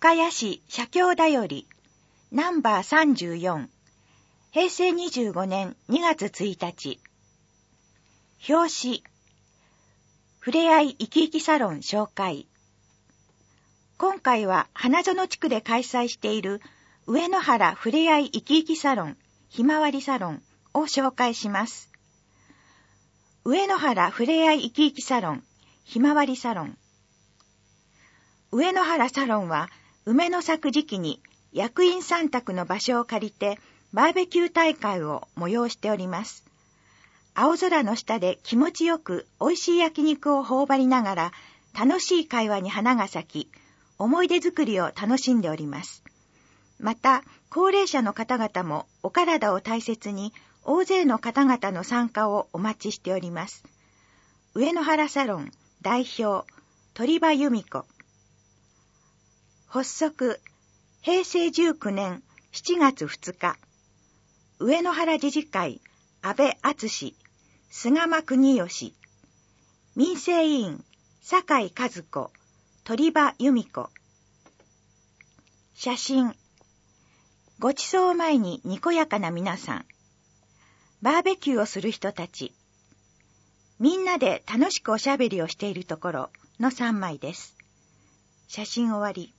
深谷市社協だよりナンバー34平成25年2月1日表紙ふれあい生き生きサロン紹介。今回は花園地区で開催している上野原ふれあい生き生きサロンひまわりサロンを紹介します。上野原ふれあい生き生きサロンひまわりサロン。上野原サロンは梅の咲く時期に役員3宅の場所を借りてバーベキュー大会を催しております。青空の下で気持ちよく美味しい焼肉を頬張りながら楽しい会話に花が咲き、思い出作りを楽しんでおります。また、高齢者の方々もお体を大切に大勢の方々の参加をお待ちしております。上野原サロン代表鳥羽由美子。発足平成19年7月2日上野原自治会安倍敦、菅間邦義、民生委員酒井和子、鳥羽由美子。写真。ごちそう前ににこやかな皆さん。バーベキューをする人たち。みんなで楽しくおしゃべりをしているところの3枚です。写真終わり。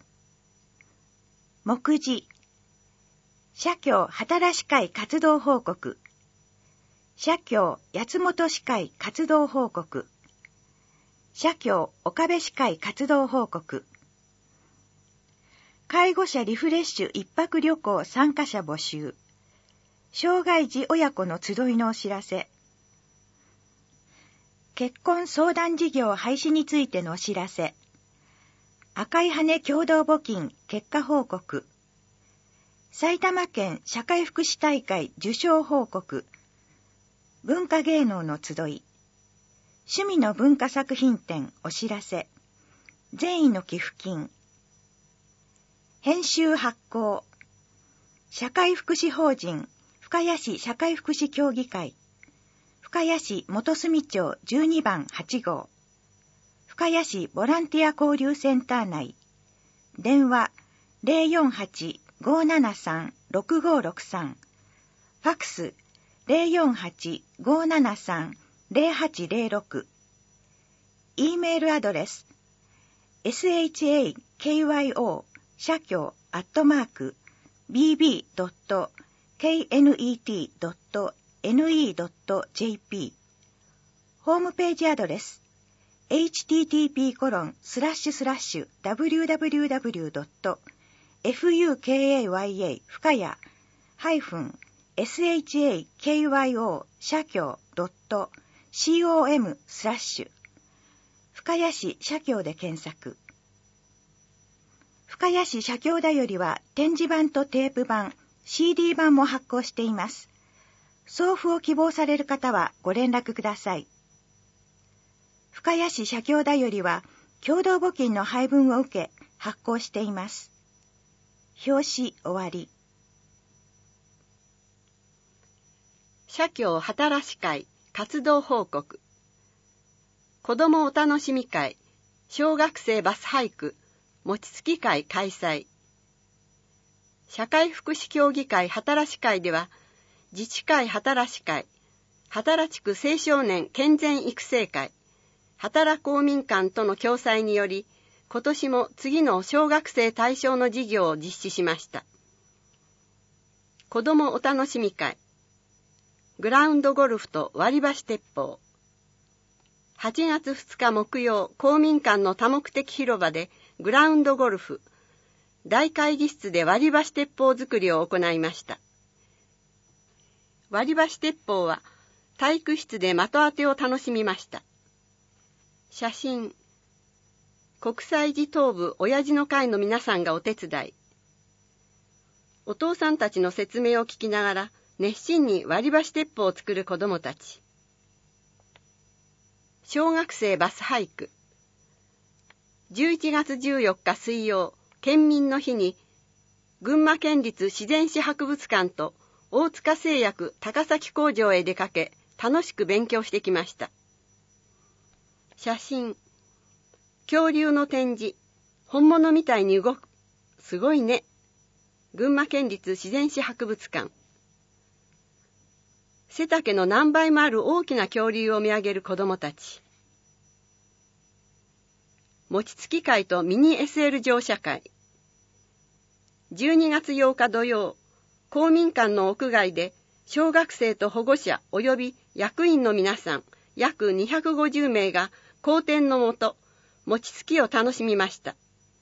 目次。社協畑市会活動報告。社協八本市会活動報告。社協岡部市会活動報告。介護者リフレッシュ一泊旅行参加者募集。障害児親子の集いのお知らせ。結婚相談事業廃止についてのお知らせ。赤い羽共同募金結果報告。埼玉県社会福祉大会受賞報告。文化芸能の集い。趣味の文化作品展お知らせ。善意の寄付金。編集発行。社会福祉法人深谷市社会福祉協議会。深谷市元住町12番8号。深谷市ボランティア交流センター内。電話 048-573-6563。ファクス 048-573-0806。E メールアドレス shakyo@bb.knet.ne.jp。 ホームページアドレス http://www.fukaya 深谷-shakyo 社協 .com/深谷市社協で検索。深谷市社協だよりは展示版とテープ版、CD 版も発行しています。送付を希望される方はご連絡ください。深谷市社協だよりは共同募金の配分を受け発行しています。表紙終わり。 社協畑市会活動報告。子どもお楽しみ会小学生バス俳句餅つき会開催。社会福祉協議会畑市会では自治会畑市会畑地区青少年健全育成会畑公民館との共催により今年も次の小学生対象の事業を実施しました。子どもお楽しみ会グラウンドゴルフと割り箸鉄砲。8月2日木曜、公民館の多目的広場でグラウンドゴルフ、大会議室で割り箸鉄砲作りを行いました。割り箸鉄砲は体育室で的当てを楽しみました。写真。国際児童部親父の会の皆さんがお手伝い。お父さんたちの説明を聞きながら熱心に割り箸鉄砲を作る子どもたち。小学生バス俳句。11月14日水曜、県民の日に、群馬県立自然史博物館と大塚製薬高崎工場へ出かけ、楽しく勉強してきました。写真。恐竜の展示。本物みたいに動くすごいね。群馬県立自然史博物館。背丈の何倍もある大きな恐竜を見上げる子供たち。餅つき会とミニ SL 乗車会。12月8日土曜、公民館の屋外で小学生と保護者及び役員の皆さん約250名が好天のもと、餅つきを楽しみました。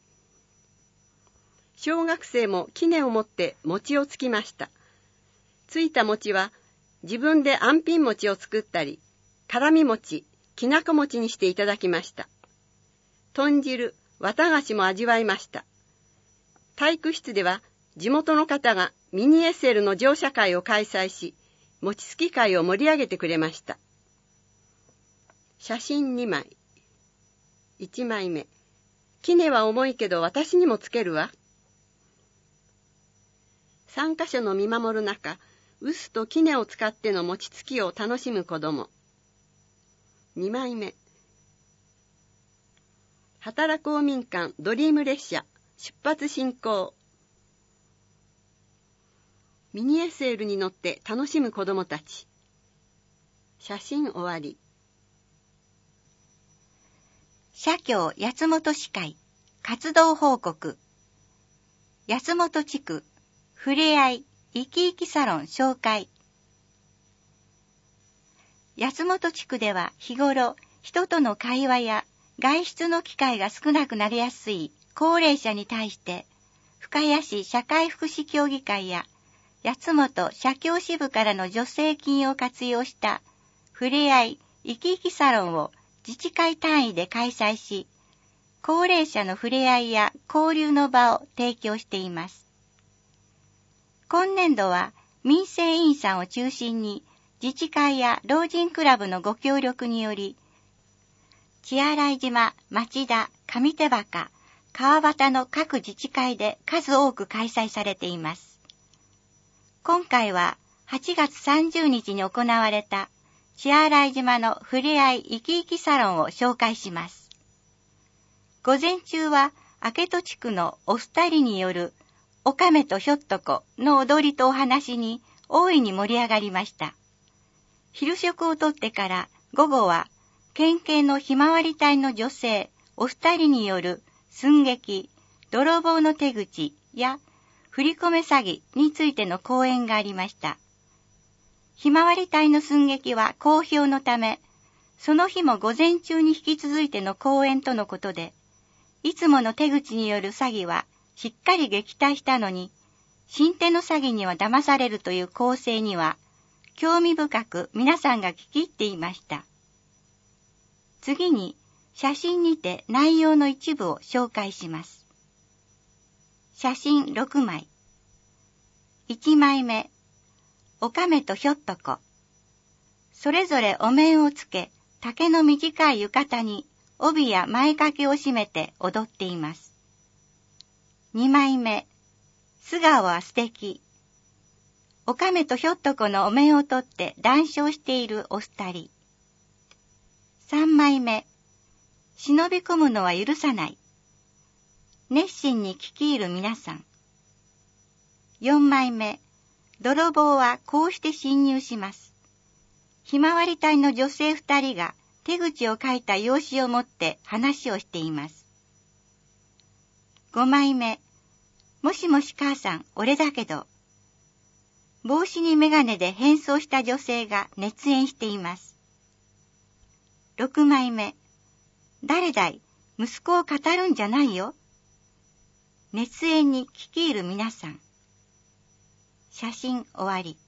小学生も杵を持って餅をつきました。ついた餅は自分であんぴん餅を作ったり、辛み餅、きなこ餅にしていただきました。豚汁、綿菓子も味わいました。体育室では地元の方がミニ SL の乗車会を開催し、餅つき会を盛り上げてくれました。写真2枚。1枚目。杵は重いけど私にもつけるわ。参加者の見守る中、臼と杵を使っての餅つきを楽しむ子供。2枚目。働公民館ドリーム列車出発進行。ミニ SL に乗って楽しむ子供たち。写真終わり。 社協八本市会活動報告。八本地区ふれあい生き生きサロン紹介。八本地区では日頃人との会話や外出の機会が少なくなりやすい高齢者に対して、深谷市社会福祉協議会や八本社協支部からの助成金を活用したふれあい生き生きサロンを自治会単位で開催し、高齢者のふれあいや交流の場を提供しています。今年度は民生委員さんを中心に自治会や老人クラブのご協力により、血洗島、町田、上手墓、川端の各自治会で数多く開催されています。今回は8月30日に行われた血洗島のふれあい生き生きサロンを紹介します。午前中は明戸地区のお二人によるおかめとひょっとこの踊りとお話に大いに盛り上がりました。昼食をとってから午後は県警のひまわり隊の女性お二人による寸劇、泥棒の手口や振り込め詐欺についての講演がありました。ひまわり隊の寸劇は好評のため、その日も午前中に引き続いての講演とのことで、いつもの手口による詐欺はしっかり撃退したのに、新手の詐欺には騙されるという構成には、興味深く皆さんが聞き入っていました。次に写真にて内容の一部を紹介します。写真6枚。1枚目、おかめとひょっとこ。それぞれお面をつけ、丈の短い浴衣に帯や前掛けを締めて踊っています。2枚目、素顔は素敵。おかめとひょっとこのお面を取って談笑しているお二人。3枚目、忍び込むのは許さない。熱心に聞き入る皆さん。4枚目、泥棒はこうして侵入します。ひまわり隊の女性2人が手口を書いた用紙を持って話をしています。5枚目、もしもし母さん、俺だけど。帽子にメガネで変装した女性が熱演しています。6枚目、誰だい、息子を語るんじゃないよ。熱演に聞き入る皆さん。写真終わり。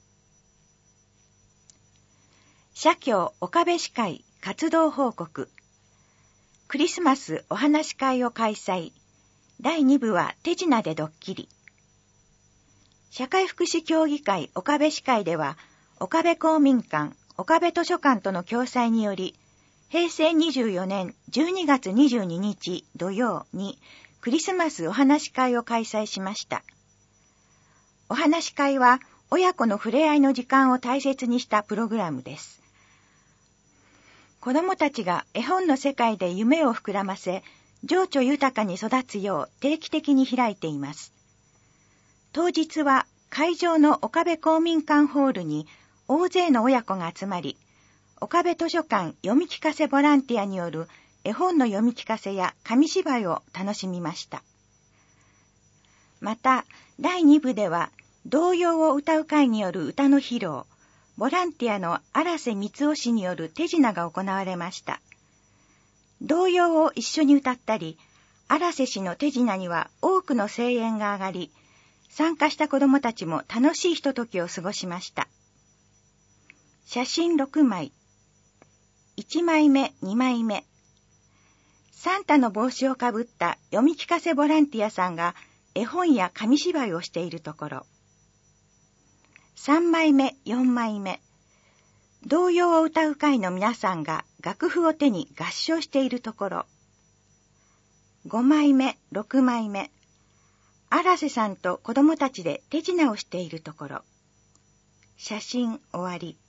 社協岡部市会活動報告。クリスマスお話会を開催。第2部は手品でドッキリ。社会福祉協議会岡部市会では、岡部公民館、岡部図書館との共催により、平成24年12月22日土曜にクリスマスお話会を開催しました。お話会は親子の触れ合いの時間を大切にしたプログラムです。子どもたちが絵本の世界で夢を膨らませ、 情緒豊かに育つよう定期的に開いています。当日は会場の岡部公民館ホールに大勢の親子が集まり、岡部図書館読み聞かせボランティアによる絵本の読み聞かせや紙芝居を楽しみました。また、第2部では童謡を歌う会による歌の披露、ボランティアの荒瀬光雄氏による手品が行われました。童謡を一緒に歌ったり、荒瀬氏の手品には多くの声援が上がり、参加した子どもたちも楽しいひとときを過ごしました。写真6枚。1枚目、2枚目。サンタの帽子をかぶった読み聞かせボランティアさんが絵本や紙芝居をしているところ。3枚目、4枚目。童謡を歌う会の皆さんが楽譜を手に合唱しているところ。5枚目、6枚目。荒瀬さんと子供たちで手品をしているところ。写真終わり。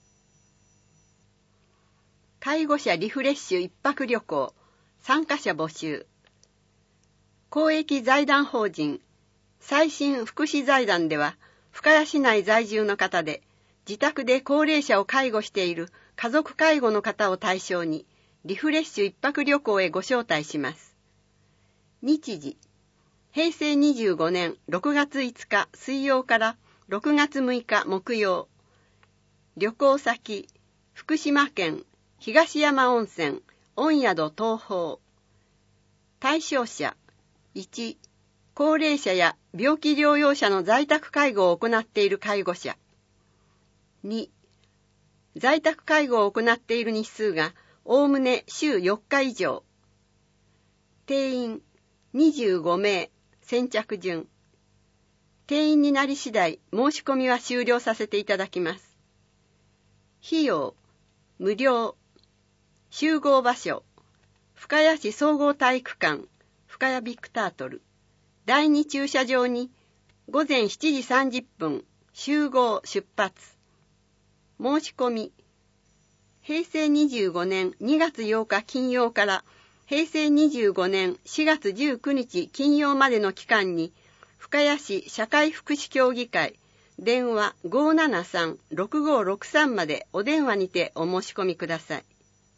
介護者リフレッシュ一泊旅行、参加者募集。公益財団法人最新福祉財団では、深谷市内在住の方で、自宅で高齢者を介護している家族介護の方を対象に、リフレッシュ一泊旅行へご招待します。日時、平成25年6月5日水曜から6月6日木曜。旅行先、福島県東山温泉御宿東宝。対象者、1、高齢者や病気療養者の在宅介護を行っている介護者。2、在宅介護を行っている日数がおおむね週4日以上。定員25名、先着順。定員になり次第申し込みは終了させていただきます。費用、無料。集合場所、深谷市総合体育館、深谷ビッグタートル。第2駐車場に午前7時30分集合出発。申し込み、平成25年2月8日金曜から平成25年4月19日金曜までの期間に深谷市社会福祉協議会電話 573-6563 までお電話にてお申し込みください。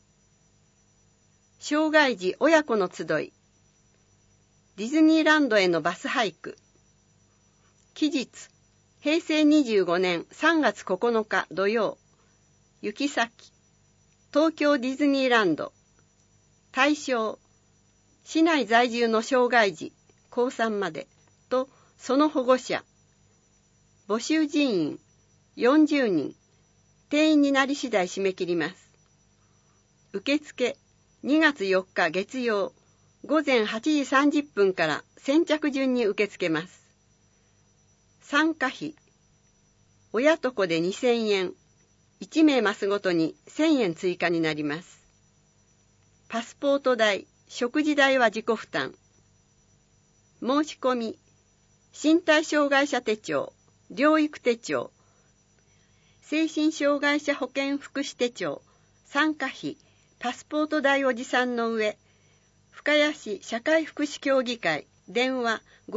障害児親子の集い、ディズニーランドへのバスハイク。期日、平成25年3月9日土曜。行き先、東京ディズニーランド。対象、市内在住の障害児、高3までとその保護者。募集人員、40人。定員になり次第締め切ります。受付、2月4日月曜。午前8時30分から先着順に受け付けます。参加費、親と子で2000円、1名マスごとに1000円追加になります。パスポート代、食事代は自己負担。申し込み、身体障害者手帳、療育手帳、精神障害者保健福祉手帳、参加費、パスポート代を持参の上、深谷市社会福祉協議会電話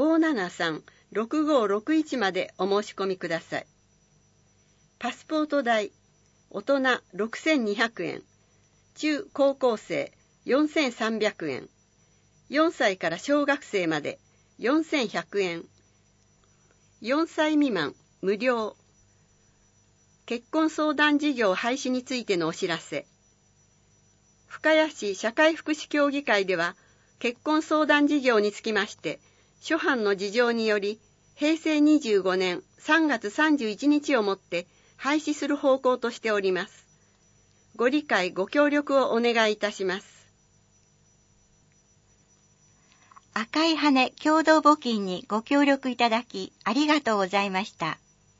573-6561 までお申し込みください。パスポート代、大人6200円、中高校生4300円、4歳から小学生まで4100円、4歳未満無料。結婚相談事業廃止についてのお知らせ。深谷市社会福祉協議会では、結婚相談事業につきまして、諸般の事情により、平成25年3月31日をもって廃止する方向としております。ご理解ご協力をお願いいたします。 赤い羽共同募金にご協力いただきありがとうございました。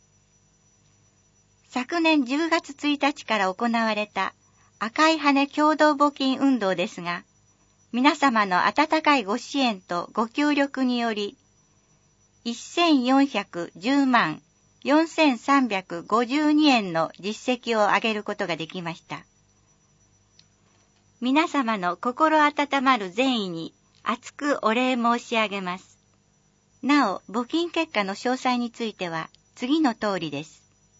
昨年10月1日から行われた赤い羽共同募金運動ですが、皆様の温かいご支援とご協力により、1410万4352円の実績を上げることができました。皆様の心温まる善意に厚くお礼申し上げます。なお、募金結果の詳細については次の通りです。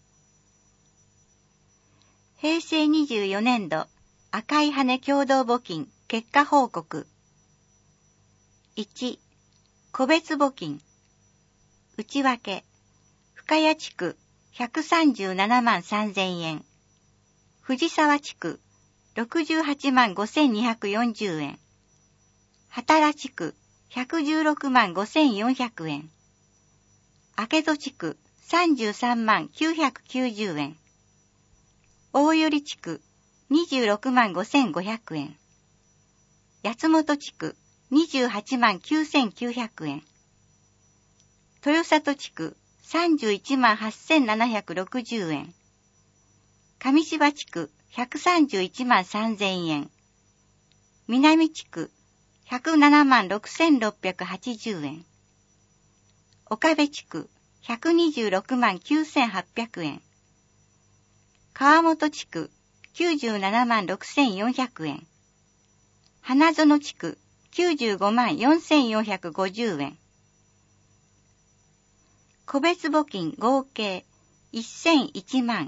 平成24年度赤い羽共同募金結果報告。1、個別募金。内訳、深谷地区137万3000円。藤沢地区68万5240円。畑良地区116万5400円。明戸地区33万990円。大寄地区26万5500円。八本地区28万9900円。豊里地区31万8760円。上芝地区131万3000円。南地区107万6680円。岡部地区126万9800円。川本地区97万6400円。花園地区95万4450円。個別募金合計1001万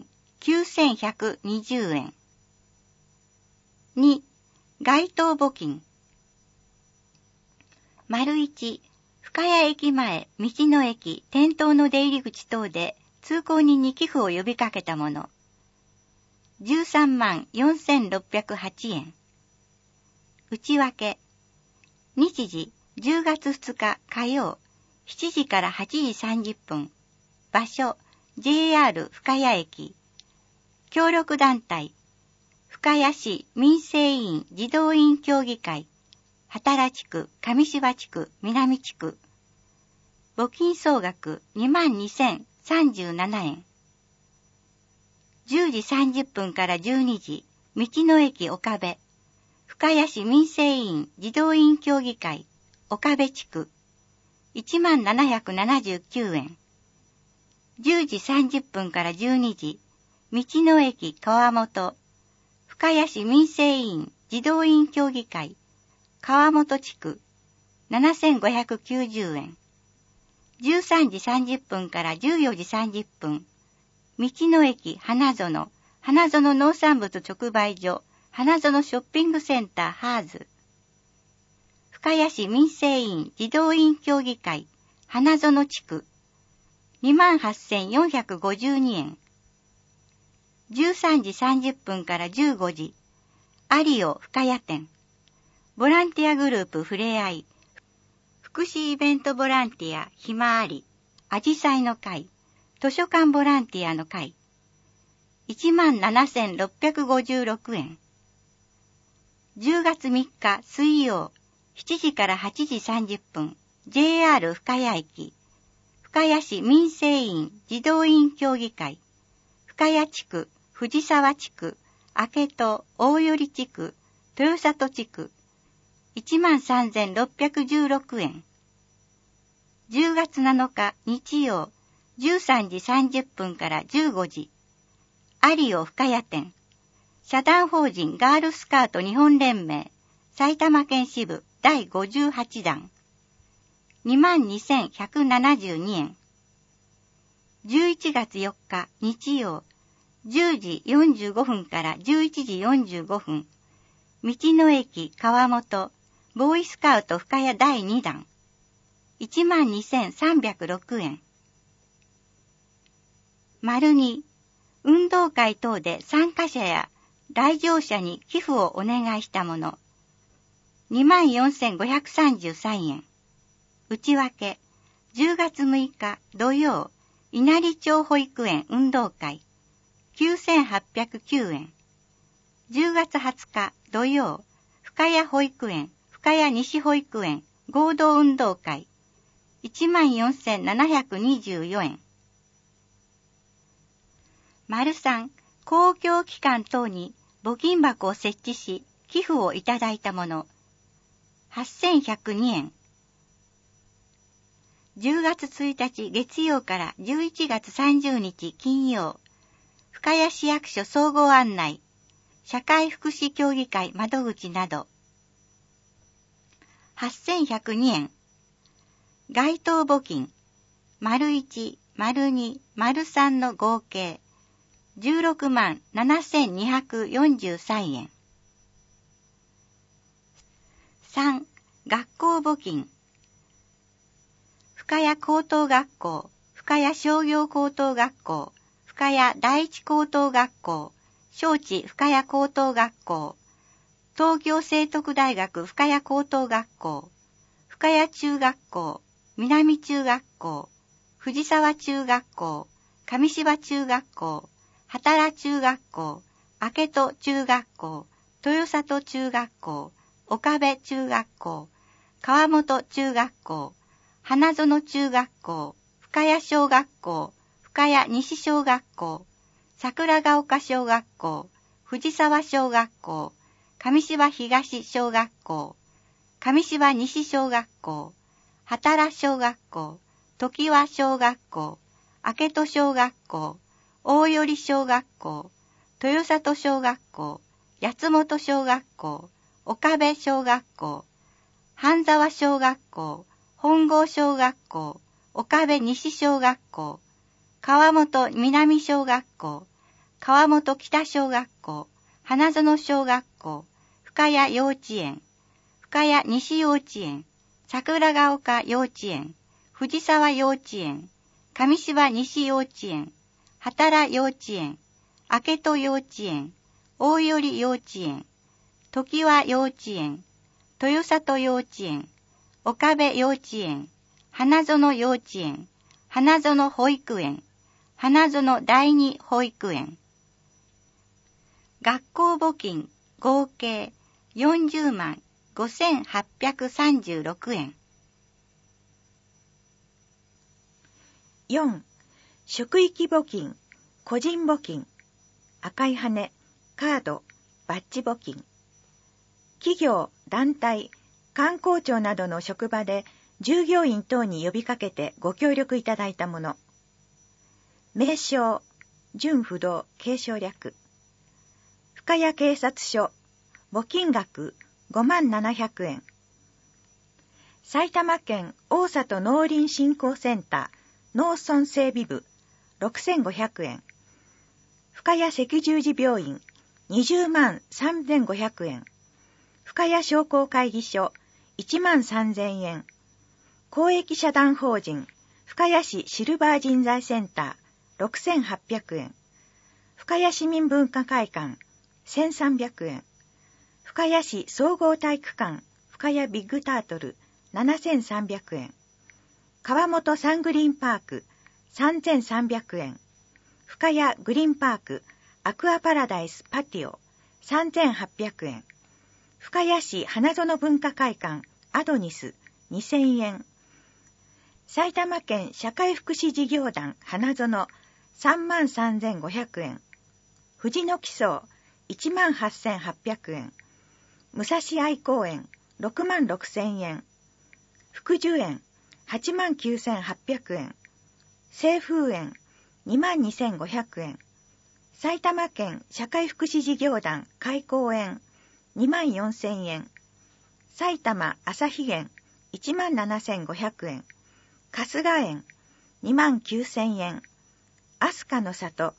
9120円。2、該当募金。1、深谷駅前、道の駅、店頭の出入り口等で通行人に寄付を呼びかけたもの。13万4608円。内訳。日時、10月2日火曜、7時から8時30分。場所、JR 深谷駅。協力団体、深谷市民生委員児童委員協議会。畑良地区、上芝地区、南地区。募金総額22,037円。10時30分から12時、道の駅岡部。深谷市民生委員児童委員協議会、岡部地区。1779円。10時30分から12時、道の駅川本。深谷市民生委員児童委員協議会、川本地区。7590円。13時30分から14時30分、道の駅花園、花園農産物直売所、花園ショッピングセンターハーズ。深谷市民生委員児童委員協議会、花園地区。28,452円。13時30分から15時、アリオ深谷店。ボランティアグループふれあい。福祉イベントボランティアひまわり。あじさいの会。図書館ボランティアの会。17,656円。10月3日水曜、7時から8時30分、JR 深谷駅。深谷市民生委員児童委員協議会。深谷地区、藤沢地区、明戸、大寄地区、豊里地区。13,616円。10月7日日曜、13時30分から15時、アリオ深谷店。社団法人ガールスカート日本連盟、埼玉県支部第58弾。22,172円。11月4日日曜、10時45分から11時45分、道の駅川本、ボーイスカウト深谷第2弾。12,306円。2、運動会等で参加者や来場者に寄付をお願いしたもの。24,533円。内訳、10月6日土曜、稲荷町保育園運動会。9,809円。10月20日土曜、深谷保育園、深谷西保育園合同運動会。14,724円。3、公共機関等に募金箱を設置し、寄付をいただいたもの。8,102円。10月1日月曜から11月30日金曜、深谷市役所総合案内、社会福祉協議会窓口など。 8102円。該当募金、01、02、03の合計、167243円。3、学校募金。深谷高等学校、深谷商業高等学校、深谷第一高等学校、招致深谷高等学校、東京聖徳大学深谷高等学校、深谷中学校、南中学校、藤沢中学校、上芝中学校、畑中学校、明戸中学校、豊里中学校、岡部中学校、川本中学校、花園中学校、深谷小学校、深谷西小学校、桜ヶ丘小学校、藤沢小学校、上芝東小学校、上芝西小学校、畑小学校、常盤小学校、明戸小学校、大寄小学校、豊里小学校、八本小学校、岡部小学校、半沢小学校、本郷小学校、岡部西小学校、川本南小学校、川本北小学校、花園小学校、深谷幼稚園、深谷西幼稚園、桜ヶ丘幼稚園、藤沢幼稚園、上芝西幼稚園、畑幼稚園、明戸幼稚園、大寄幼稚園、常盤幼稚園、豊里幼稚園、岡部幼稚園、花園幼稚園、花園保育園、花園第二保育園。学校募金合計40万5836円。 4. 職域募金、個人募金、赤い羽、カード、バッジ募金。企業、団体、観光庁などの職場で従業員等に呼びかけてご協力いただいたもの。名称、準不動、継承略。深谷警察署、募金額5700円。埼玉県大里農林振興センター農村整備部6500円。深谷赤十字病院20万3500円。深谷商工会議所1万3000円。公益社団法人深谷市シルバー人材センター6800円。深谷市民文化会館1300円。深谷市総合体育館深谷ビッグタートル7300円。川本サングリーンパーク3300円。深谷グリーンパークアクアパラダイスパティオ3800円。深谷市花園文化会館アドニス2000円。埼玉県社会福祉事業団花園33500円。藤の木荘18800円。武蔵愛公園66000円。福寿園89800円。清風園22500円。埼玉県社会福祉事業団開公園24000円。埼玉朝日園17500円。春日園29000円。飛鳥の里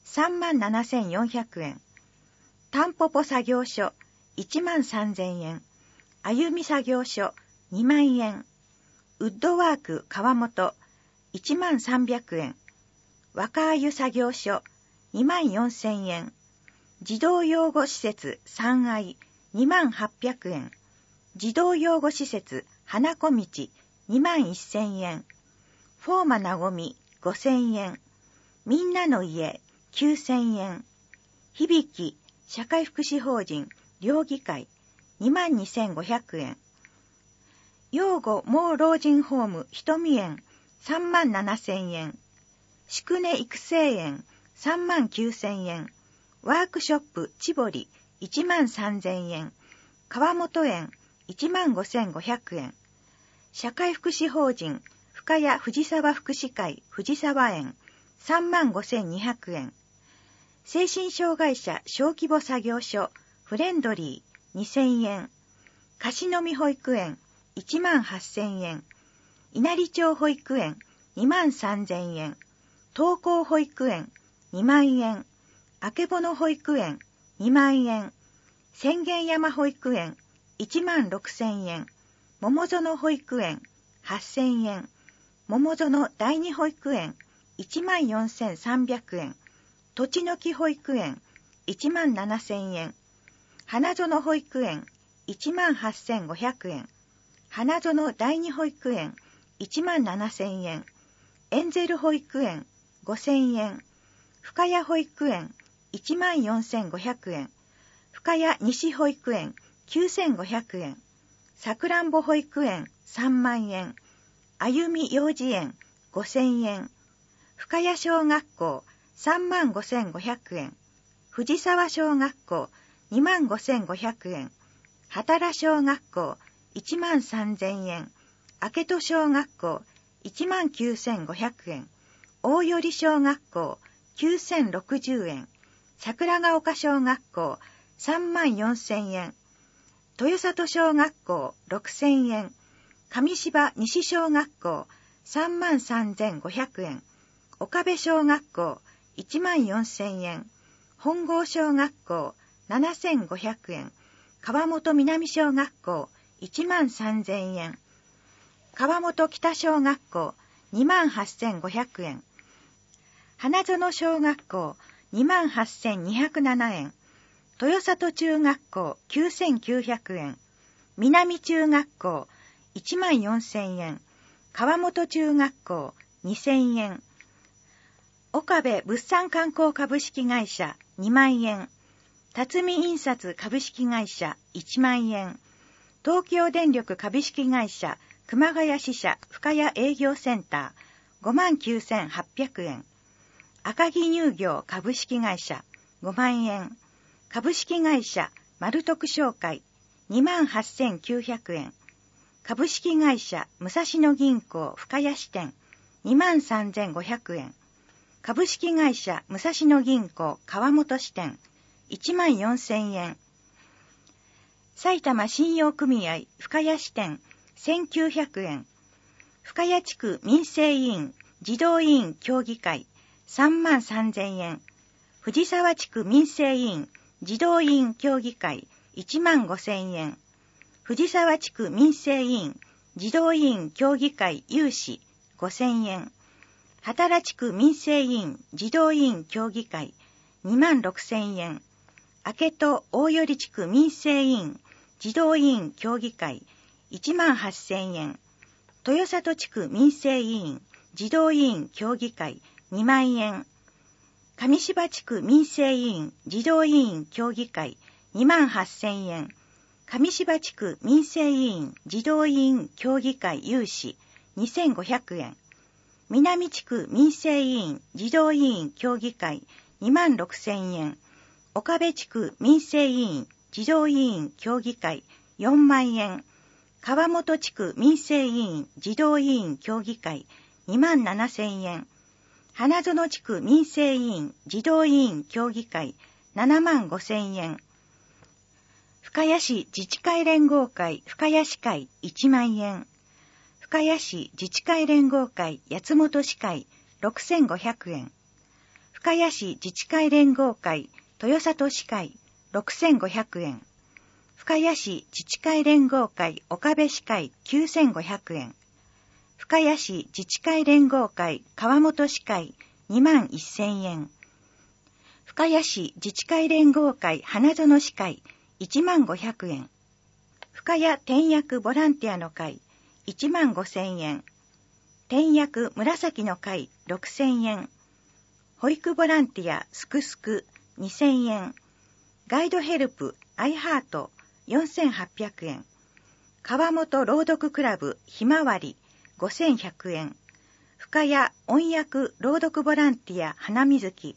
37400円。タンポポ作業所13000円。歩み作業所2万円。ウッドワーク川本10300円。若鮎作業所24000円。児童養護施設三愛28000円。児童養護施設花子道21000円。フォーマなごみ5000円。みんなの家9000円。響き社会福祉法人両議会22500円。養護盲老人ホーム瞳園37000円。宿根育成園39000円。ワークショップ千堀13000円。川本園15500円。社会福祉法人深谷藤沢福祉会藤沢園35200円。精神障害者小規模作業所フレンドリー2000円。貸しのみ保育園 18,000円。稲荷町保育園23,000円。東光保育園2万円。あけぼの保育園2万円。浅間山保育園16,000円。桃園保育園8,000円。桃園第二保育園14,300円。とちのき保育園17,000円。花園保育園18,500円。花園第二保育園17,000円。エンゼル保育園5,000円。深谷保育園14,500円。深谷西保育園9,500円。さくらんぼ保育園3万円。あゆみ幼稚園5,000円。深谷小学校35,500円。藤沢小学校25,500円。畑小学校13,000円。明戸小学校19,500円。大寄小学校9,060円。桜ヶ丘小学校34,000円。豊里小学校6,000円。上芝西小学校33,500円。岡部小学校14,000円。本郷小学校7,500円。川本南小学校13,000円。川本北小学校28,500円。花園小学校28,207円。豊里中学校9,900円。南中学校14,000円。川本中学校2,000円。岡部物産観光株式会社2万円。辰巳印刷株式会社1万円。東京電力株式会社熊谷支社深谷営業センター59,800円。赤城乳業株式会社5万円。株式会社丸徳商会28,900円。株式会社武蔵野銀行深谷支店23,500円。株式会社武蔵野銀行川本支店14,000円。埼玉信用組合深谷支店1,900円。深谷地区民生委員児童委員協議会33,000円。藤沢地区民生委員児童委員協議会15,000円。藤沢地区民生委員児童委員協議会有志5,000円。畑地区民生委員児童委員協議会26,000円。明戸大寄地区民生委員児童委員協議会18,000円。豊里地区民生委員児童委員協議会2万円。上芝地区民生委員児童委員協議会28,000円。上芝地区民生委員児童委員協議会有志2,500円。南地区民生委員児童委員協議会26,000円。岡部地区民生委員児童委員協議会4万円。川本地区民生委員児童委員協議会27,000円。花園地区民生委員児童委員協議会75,000円。深谷市自治会連合会深谷市会1万円。深谷市自治会連合会八本市会6,500円。深谷市自治会連合会豊里市会6,500円。深谷市自治会連合会岡部市会9,500円。深谷市自治会連合会川本市会21,000円。深谷市自治会連合会花園市会15,000円。深谷天薬ボランティアの会15,000円。天薬紫の会6,000円。保育ボランティアすくすく2,000円。ガイドヘルプアイハート4,800円。川本朗読クラブひまわり5,100円。深谷音訳朗読ボランティア花水木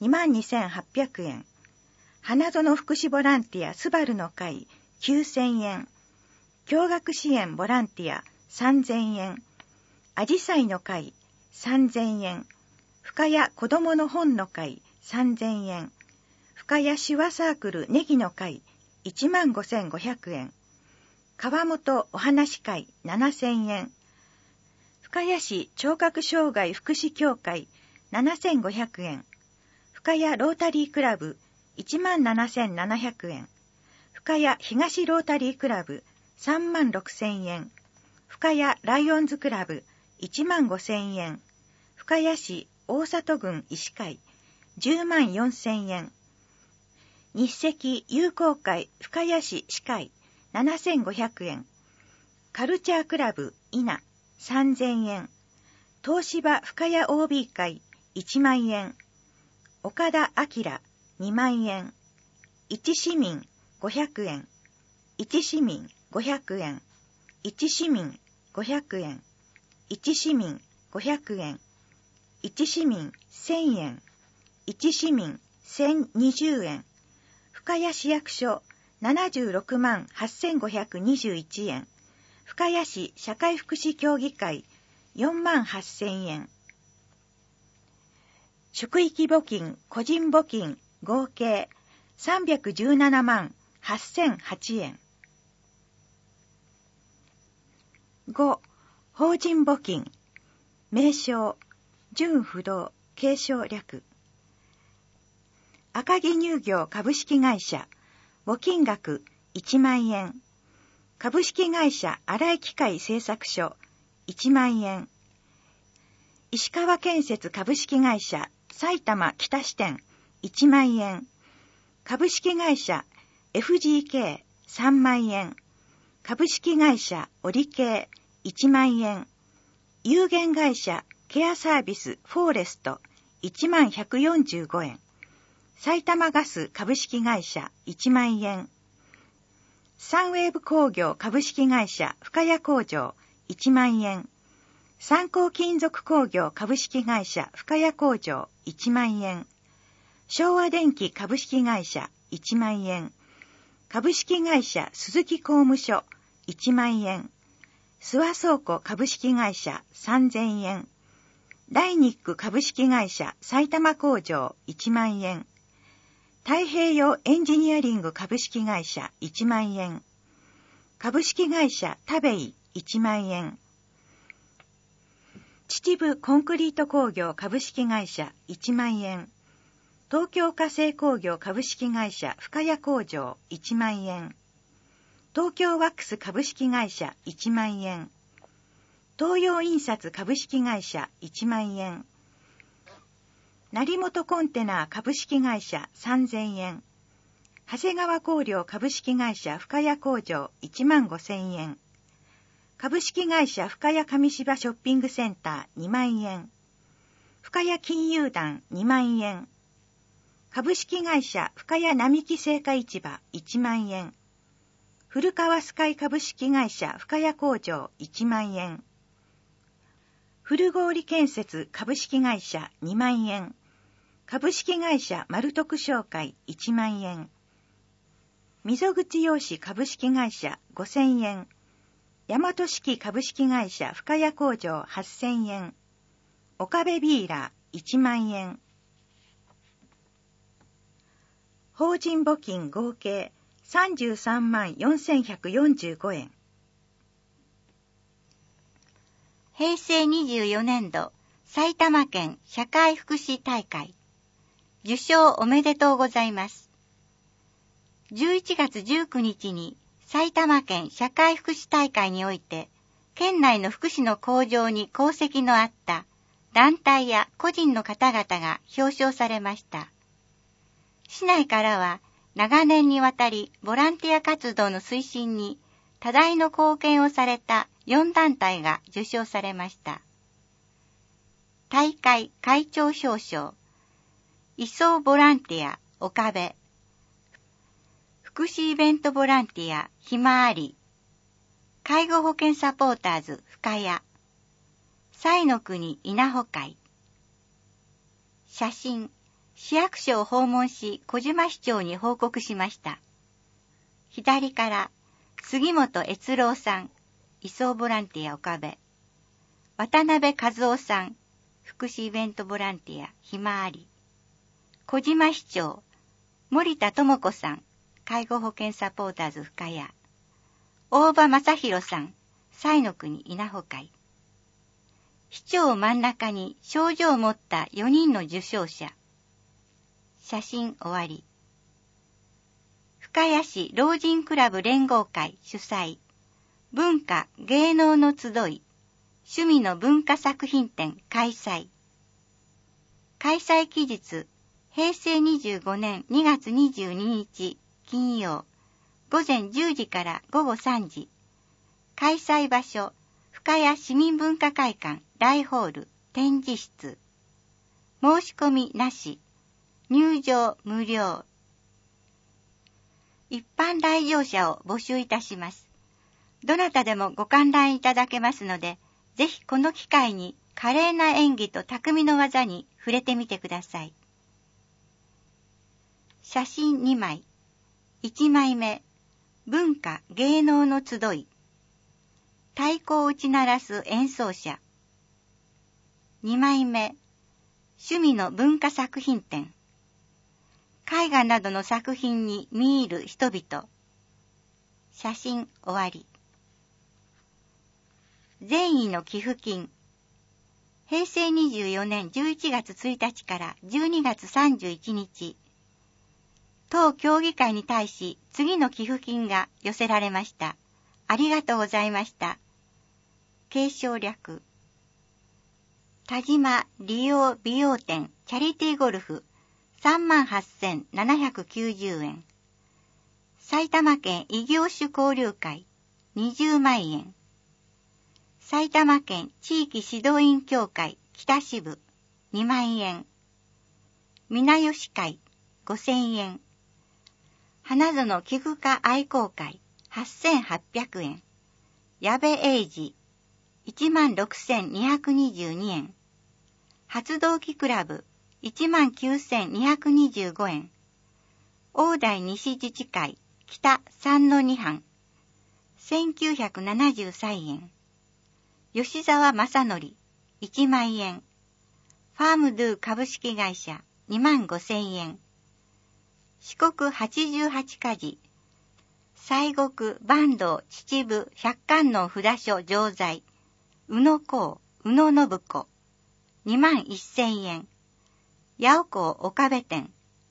22,800円。花園福祉ボランティアスバルの会9,000円。共学支援ボランティア3,000円。あじさいの会3,000円。深谷子どもの本の会3,000円。深谷手話サークルネギの会15,500円。 川本お話会7000円。深谷市聴覚障害福祉協会7500円。深谷ロータリークラブ17700円。深谷東ロータリークラブ36000円。深谷ライオンズクラブ15000円。深谷市大里郡医師会104000円。日赤友好会深谷市歯会7500円。カルチャークラブ稲3000円。東芝深谷 OB 会1万円。岡田明2万円。一市民500円。一市民500円。一市民500円。一市民500円。一市民1000円。一市民1020円。深谷市役所76万8521円。深谷市社会福祉協議会4万8000円。職域募金、個人募金合計317万8008円。5. 法人募金。名称、純不動、継承略。赤城乳業株式会社、募金額1万円。株式会社荒井機械製作所1万円。石川建設株式会社埼玉北支店1万円。株式会社 FGK3 万円。株式会社オリ系1万円。有限会社ケアサービスフォーレスト1万145円。埼玉ガス株式会社1万円。サンウェーブ工業株式会社深谷工場1万円。三幸金属工業株式会社深谷工場1万円。昭和電機株式会社1万円。株式会社鈴木工務所1万円。諏訪倉庫株式会社3000円。ダイニック株式会社埼玉工場1万円。太平洋エンジニアリング株式会社1万円。株式会社タベイ1万円。秩父コンクリート工業株式会社1万円。東京化成工業株式会社深谷工場1万円。東京ワックス株式会社1万円。東洋印刷株式会社1万円。成本コンテナ株式会社3000円。長谷川工業株式会社深谷工場1万5000円。株式会社深谷上芝ショッピングセンター2万円。深谷金融団2万円。株式会社深谷並木青果市場1万円。古川スカイ株式会社深谷工場1万円。古郡建設株式会社2万円。株式会社丸徳商会1万円。溝口洋紙株式会社5000円。大和式株式会社深谷工場8000円。岡部ビーラー1万円。法人募金合計33万4145円。 平成24年度埼玉県社会福祉大会受賞おめでとうございます。11月19日に埼玉県社会福祉大会において県内の福祉の向上に功績のあった団体や個人の方々が表彰されました。市内からは長年にわたりボランティア活動の推進に多大の貢献をされた4団体が受賞されました。大会会長表彰、移送ボランティア岡部、福祉イベントボランティアひまわり、介護保険サポーターズ深谷、彩の国稲穂会。写真、市役所を訪問し小島市長に報告しました。左から杉本悦郎さん、移送ボランティア岡部、渡辺和夫さん、福祉イベントボランティアひまわり、小島市長、森田智子さん、介護保険サポーターズ深谷、 大場正弘さん、西の国稲穂会。市長を真ん中に賞状を持った4人の受賞者。写真終わり。深谷市老人クラブ連合会主催、文化芸能の集い、趣味の文化作品展開催。開催期日、平成25年2月22日金曜、午前10時から午後3時。開催場所、深谷市民文化会館大ホール展示室。申し込みなし。入場無料。一般来場者を募集いたします。どなたでもご観覧いただけますので、ぜひこの機会に華麗な演技と匠の技に触れてみてください。写真2枚。1枚目、文化芸能の集い。太鼓を打ち鳴らす演奏者。2枚目、趣味の文化作品展。絵画などの作品に見入る人々。写真終わり。善意の寄付金。平成24年11月1日から12月31日。当協議会に対し次の寄付金が寄せられました。ありがとうございました。継承略。田島利用美容店チャリティーゴルフ 38,790 円。埼玉県異業種交流会20万円。埼玉県地域指導員協会北支部2万円。皆吉会5000円。花園寄付家愛好会8800円。矢部英二16,222円。発動機クラブ19,225円。大台西自治会北3の2班1973円。吉沢正則1万円。ファームドゥ株式会社25,000円。四国88家事西国坂東秩父百観音札所常在宇野公宇野信子21,000円。八尾港岡部店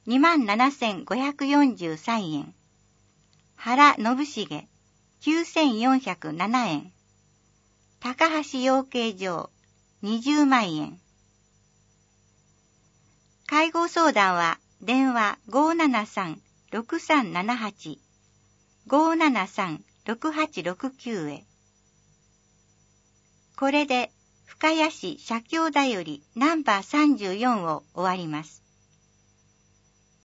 27,543円。原信重9,407円。高橋養鶏場20万円。介護相談は電話 573-6378 573-6869 へ。これで深谷市社協だよりナンバー34を終わります。